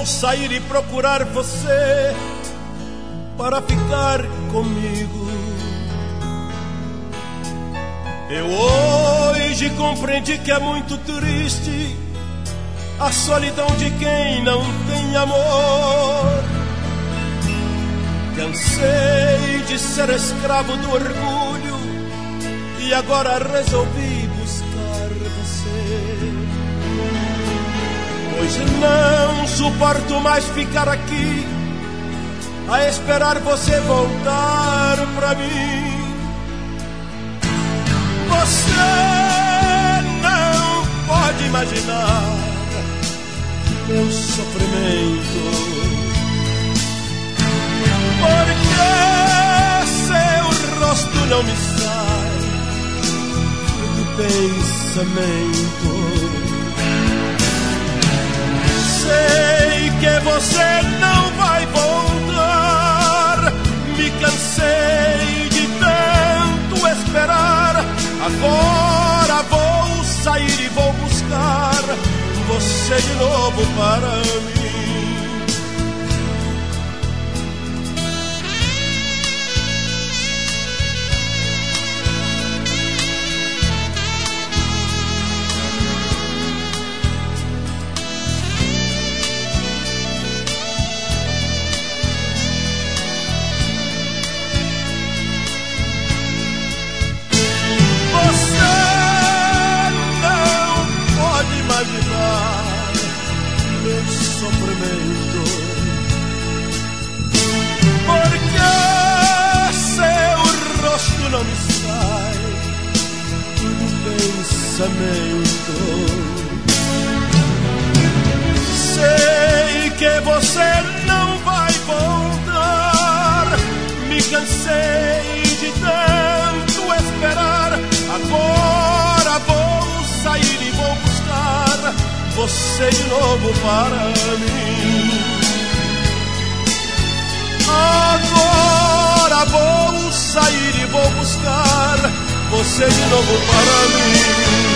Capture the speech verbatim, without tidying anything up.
sair e procurar você para ficar comigo. Eu hoje compreendi que é muito triste a solidão de quem não tem amor. Cansei de ser escravo do orgulho e agora resolvi buscar você. Pois não suporto mais ficar aqui a esperar você voltar pra mim. Você não pode imaginar meu sofrimento, porque seu rosto não me sai do pensamento. Sei que você não vai voltar, me cansei de tanto esperar. Agora vou sair e vou buscar você de novo para mim. Meu sofrimento, porque seu rosto não me sai do pensamento. Sei que você não vai voltar, me cansei de tanto esperar. Agora vou sair e vou buscar você de novo para mim. Agora vou sair e vou buscar você de novo para mim.